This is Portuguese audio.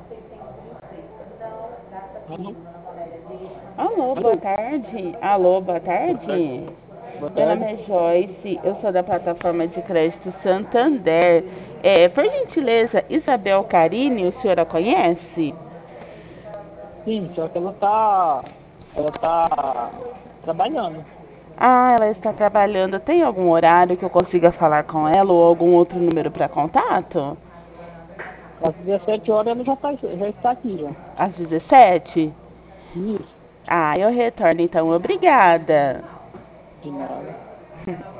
Alô? Alô, boa Alô? tarde. Alô, boa Boa tarde. tarde. Boa Meu nome tarde. é Joyce, eu sou da plataforma de crédito Santander. Por gentileza, Isabel Carini, o senhor a conhece? Sim, só que ela tá trabalhando. Ah, ela está trabalhando. Tem algum horário que eu consiga falar com ela ou algum outro número para contato? Às 17 horas ela já está aqui já. Às 17? Isso, Ah, eu retorno então. Obrigada. de nada.